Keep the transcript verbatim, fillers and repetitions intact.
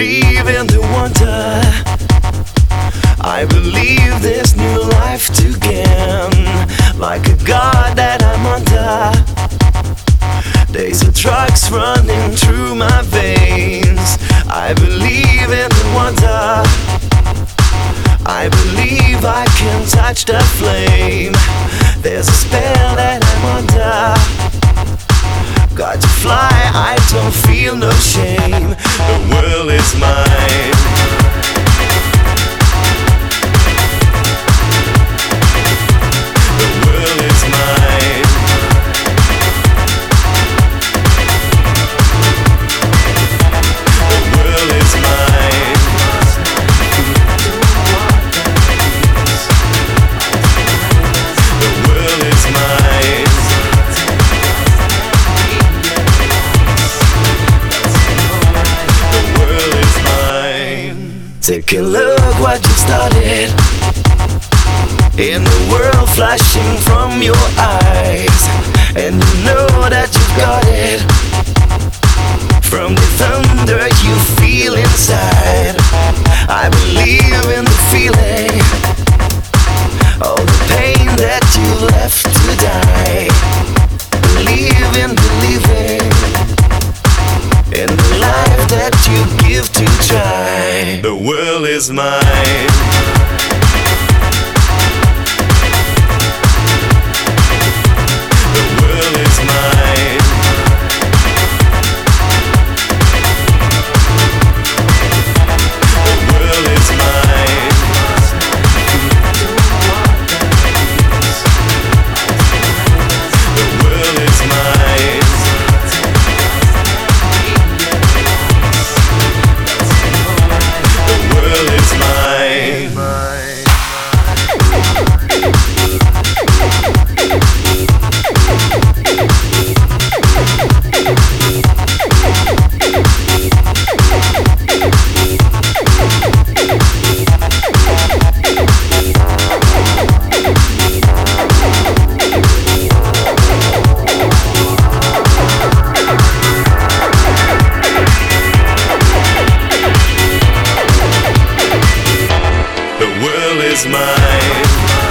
believe in the wonder. I believe there's new life to gain. Like a god that I'm under. Days of drugs running through my veins. I believe in the wonder. I believe I can touch the flame. There's a spell that I'm under. Got to fly, I don't feel no shame. The world is mine. The world is mine. The world is mine. The world is mine. The world is mine. Take a look what you started. In the world flashing from your eyes, and you know that you've got it. From the thunder you feel inside, I believe in the feeling. All the pain that you left to die. Believe in believing in the life that you give to try. The world is mine. The world is mine. The world is mine. The world is mine. The world is mine. The world is mine.